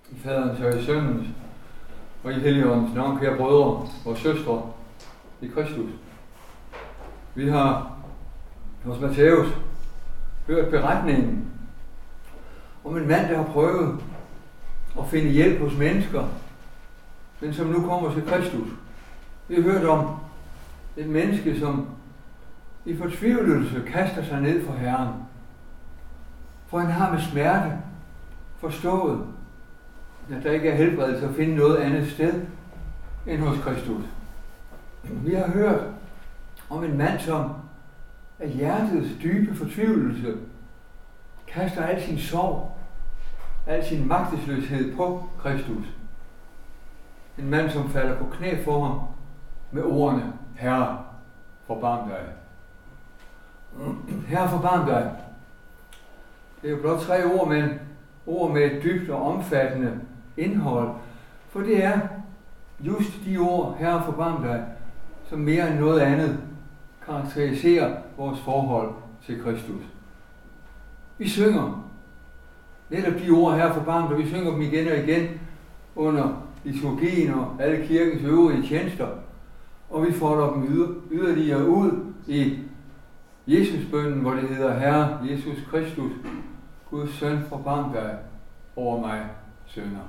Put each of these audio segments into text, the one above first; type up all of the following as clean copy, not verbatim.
I faderens og i søndens og i Helligåndens navn, kære brødre og søstre i Kristus. Vi har hos Matthæus hørt beretningen om en mand, der har prøvet at finde hjælp hos mennesker, men som nu kommer til Kristus. Vi har hørt om et menneske, som i fortvivlelse kaster sig ned for Herren, for han har med smerte forstået, at der ikke er helbredelse at finde noget andet sted end hos Kristus. Vi har hørt om en mand, som af hjertets dybe fortvivlelse kaster al sin sorg, al sin magtesløshed på Kristus. En mand, som falder på knæ for ham med ordene: Herre, forbarm dig. Herre, forbarm dig. Det er jo blot 3 ord, men ord med et dybt og omfattende indhold. For det er just de ord, Herre, forbarm dig, som mere end noget andet karakteriserer vores forhold til Kristus. Vi synger netop de ord, Herre, forbarm dig. Vi synger dem igen og igen under liturgien og alle kirkens øvrige tjenester. Og vi folder dem yderligere ud i Jesusbønnen, hvor det hedder: Herre Jesus Kristus, Guds søn, forbarm dig over mig, synder.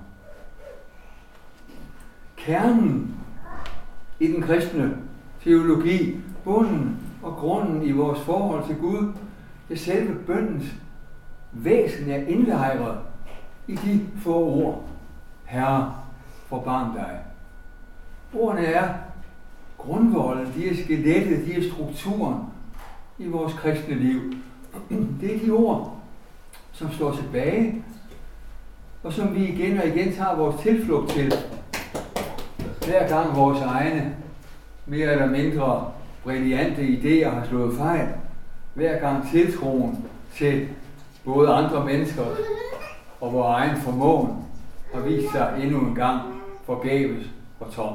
Kernen i den kristne teologi, bunden og grunden i vores forhold til Gud, det selve bønnens væsen er indlejret i de få ord: Herre, forbarm dig. Ordene er grundvolden, de er skelettet, de er strukturen i vores kristne liv. Det er de ord, som står tilbage, og som vi igen og igen tager vores tilflugt til, hver gang vores egne mere eller mindre brillante idéer har slået fejl, hver gang tiltroen til både andre mennesker og vores egen formåen har vist sig endnu en gang forgæves og tom.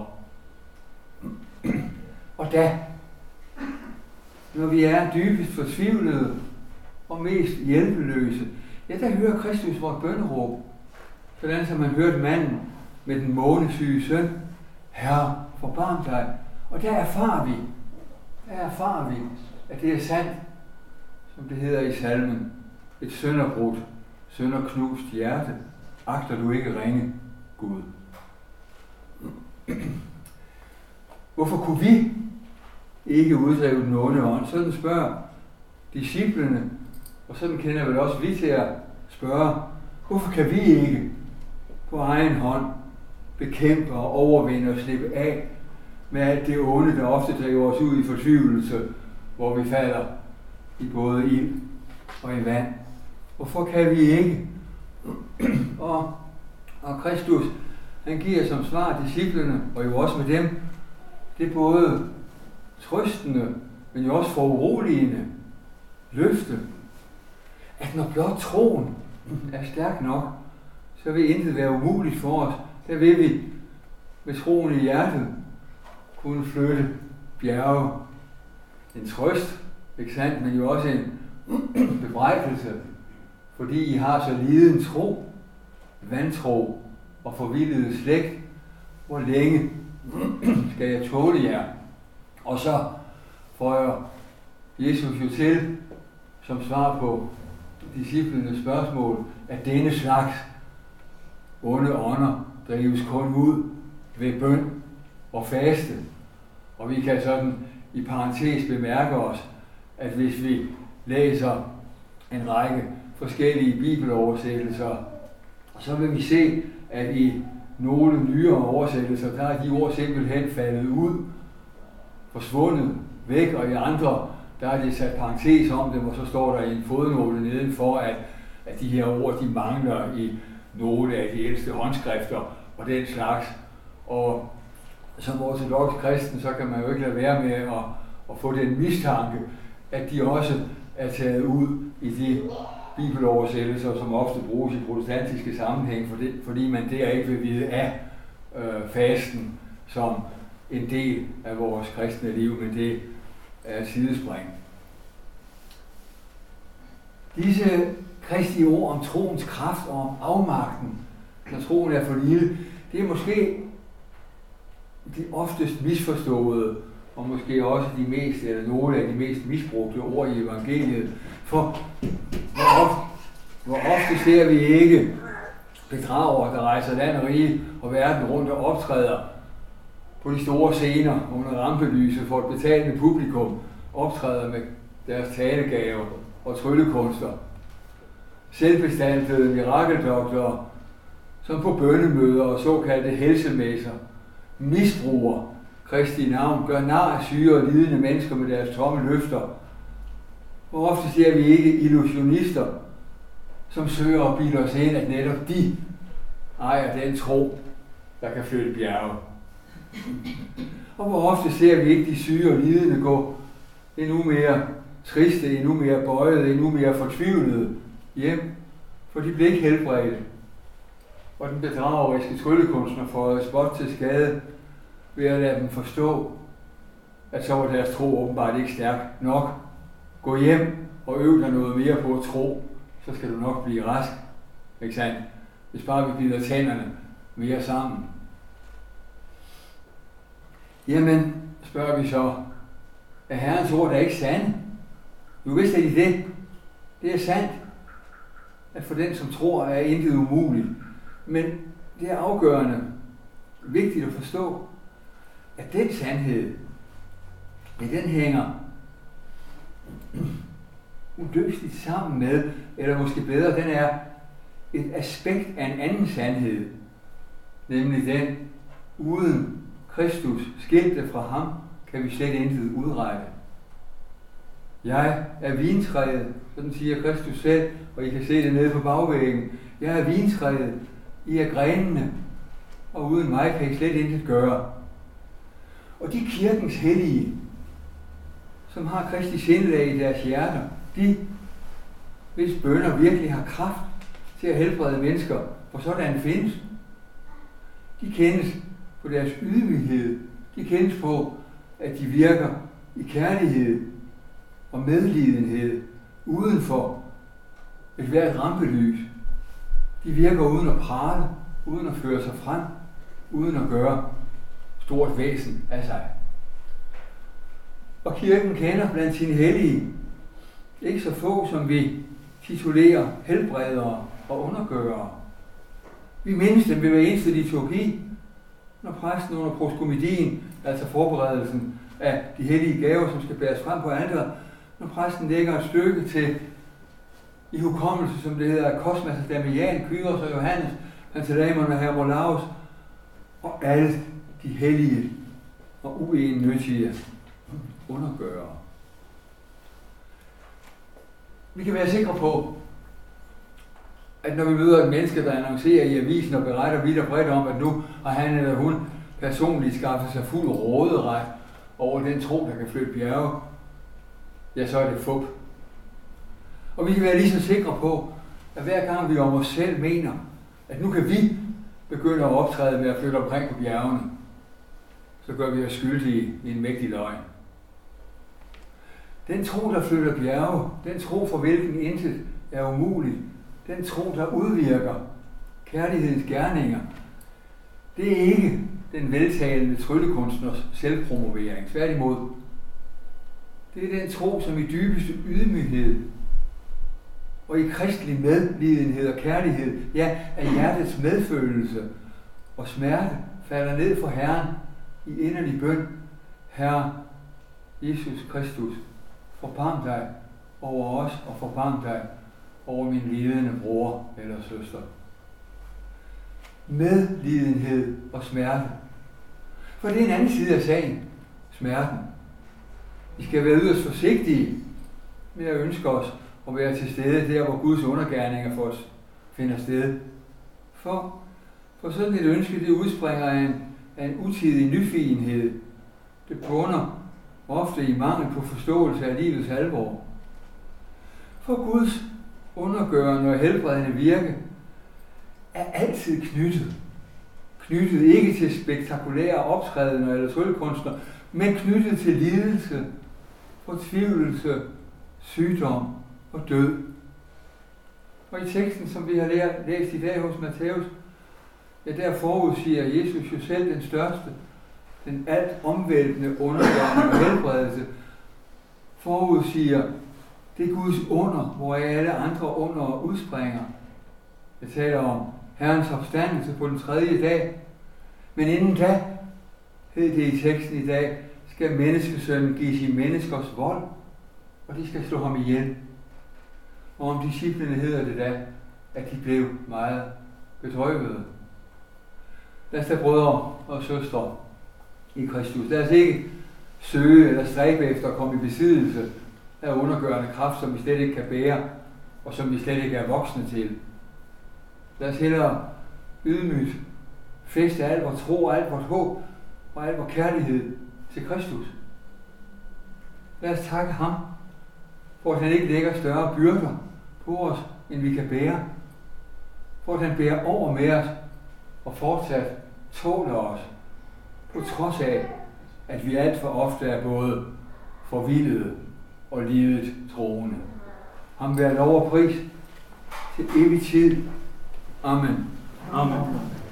Og da, når vi er dybest fortvivlede og mest hjælpeløse, ja, der hører Kristus vores bønneråb, sådan som man hørte manden med den månesyge søn: Herre, forbarm dig. Og der erfarer vi, at det er sandt, som det hedder i salmen: et sønderbrudt, sønderknust hjerte, agter du ikke ringe, Gud. Hvorfor kunne vi ikke uddrive den onde ånd? Sådan spørger disciplene, og sådan kender vel også vi til at spørge: hvorfor kan vi ikke på egen hånd bekæmpe og overvinde og slippe af med alt det onde, der ofte driver os ud i fortvivlelse, hvor vi falder i både ild og i vand? Hvorfor kan vi ikke? Og Kristus, han giver som svar disciplene, og jo også med dem, det er både trøstende, men jo også foruroligende løfte, at når blot troen er stærk nok, så vil intet være umuligt for os. Der vil vi med troen i hjertet kunne flytte bjerge. En trøst, ikke sandt, men jo også en bebrejdelse, fordi I har så liden tro, vantro og forvildede slægt. Hvor længe skal jeg tåle jer? Og så føjer Jesus jo til, som svar på disciplenes spørgsmål, at denne slags onde ånder drives kun ud ved bøn og faste. Og vi kan sådan i parentes bemærke os, at hvis vi læser en række forskellige bibeloversættelser, så vil vi se, at i nogle nyere oversættelser, der er de ord simpelthen faldet ud, forsvundet væk, og i andre, der er det sat parentes om dem, og så står der i en fodnote nedenfor, at de her ord, de mangler i nogle af de ældste håndskrifter og den slags. Og som ortodoks kristen, så kan man jo ikke lade være med at få den mistanke, at de også er taget ud i de bibeloversættelser, som ofte bruges i protestantiske sammenhæng, fordi man der ikke vil vide af fasten som en del af vores kristne liv, men det er sidespring. Disse Kristi ord om troens kraft og om afmagten når troen er for lille, det er måske de oftest misforståede, og måske også de mest, eller nogle af de mest misbrugte ord i evangeliet. For hvor ofte ser vi ikke bedragere, der rejser land og rige og verden rundt og optræder på de store scener under rampelyset for et betalende publikum, optræder med deres talegaver og tryllekunster. Selvbestaltede mirakeldoktorer, som på bønnemøder og såkaldte helsemesser misbruger Kristi navn, gør nar af syge og lidende mennesker med deres tomme løfter. Hvor ofte ser vi ikke illusionister, som søger at bilde os ind, at netop de ejer den tro, der kan flytte bjerge. Og hvor ofte ser vi ikke de syge og lidende gå endnu mere triste, endnu mere bøjede, endnu mere fortvivlede hjem, for de blev ikke helbredt. Og den bedrageriske tryllekunstner får spot til skade ved at lade dem forstå, at så var deres tro åbenbart ikke stærk nok. Gå hjem og øv dig noget mere på at tro, så skal du nok blive rask. Ikke sandt? Hvis bare vi bider tænderne mere sammen. Jamen, spørger vi så, er Herrens ord da ikke sande? Jo, vidste I det? Det er sandt, at for den, som tror, er intet umuligt. Men det er afgørende, vigtigt at forstå, at den sandhed, den hænger uløseligt sammen med, eller måske bedre, den er et aspekt af en anden sandhed, nemlig den, uden Kristus skilte fra ham, kan vi slet intet udrette. Jeg er vintræet, sådan siger Kristus selv, og I kan se det nede på bagvæggen. Jeg er vintræet, I er grenene, og uden mig kan I slet intet gøre. Og de kirkens hellige, som har Kristi sindelag i deres hjerter, de, hvis bønner virkelig har kraft til at helbrede mennesker, for sådan findes, de kendes på deres ydmyghed. De kendes på, at de virker i kærlighed og medlidenhed uden for et hvert rampelys. De virker uden at prale, uden at føre sig frem, uden at gøre stort væsen af sig. Og kirken kender blandt sine hellige ikke så få, som vi titulerer helbredere og undergørere. Vi mindes dem ved hver eneste liturgi, når præsten under proskomidien, altså forberedelsen af de hellige gaver, som skal bæres frem på alteret, når præsten lægger et stykke til i hukommelse, som det hedder, Cosmas og Damian, Kyros og Johannes, Pantaleimon og Hermolaus, og alle de hellige og uennyttige undergørere. Vi kan være sikre på, at når vi møder et menneske, der annoncerer i avisen og beretter vidt og bredt om, at nu har han eller hun personligt skaffet sig fuld råderet over den tro, der kan flytte bjerge, ja, så er det fup. Og vi kan være lige så sikre på, at hver gang vi om os selv mener, at nu kan vi begynde at optræde med at flytte omkring på bjergene, så gør vi os skyldige i en mægtig løgn. Den tro, der flytter bjerge, den tro, for hvilken intet er umuligt, den tro, der udvirker kærlighedens gerninger, det er ikke den veltalende tryllekunstners selvpromovering. Tværtimod, det er den tro, som i dybeste ydmyghed og i kristelig medlidenhed og kærlighed, ja, af hjertets medfølelse og smerte, falder ned for Herren i inderlig bøn. Herre Jesus Kristus, forbarm dig over os og forbarm dig over min lidende bror eller søster. Medlidenhed og smerte. For det er en anden side af sagen, smerten. Vi skal være yderst forsigtige med at ønske os at være til stede der, hvor Guds undergerninger for os finder sted. For sådan et ønske, det udspringer af en utidig nyfigenhed. Det bunder ofte i mangel på forståelse af livets alvor. For Guds undergørende og helbredende virke er altid knyttet. Knyttet ikke til spektakulære optrædener eller tryllekunster, men knyttet til lidelse, fortvivlelse, sygdom og død. Og i teksten, som vi har læst i dag hos Matthæus, Ja, der forudsiger Jesus jo selv den største, den alt omvæltende undergærning og helbredelse, forudsiger det Guds under, hvor alle andre under udspringer. Jeg taler om Herrens opstandelse på den 3. dag. Men inden da, hed det i teksten i dag, skal menneskesønnen gives i menneskers vold, og de skal slå ham ihjel. Og om disciplene hedder det da, at de blev meget bedrøvede. Lad os da, brødre og søstre i Kristus, lad os ikke søge eller stræbe efter at komme i besiddelse af undergørende kraft, som vi slet ikke kan bære, og som vi slet ikke er voksne til. Lad os hellere ydmygt fæste al vores tro, al vores håb og al vores kærlighed til Kristus. Lad os takke ham, for at han ikke lægger større byrder på os, end vi kan bære. For at han bærer over med os og fortsat tåler os, på trods af, at vi alt for ofte er både forvildede og livet troende. Ham være lov og pris til evig tid. Amen. Amen.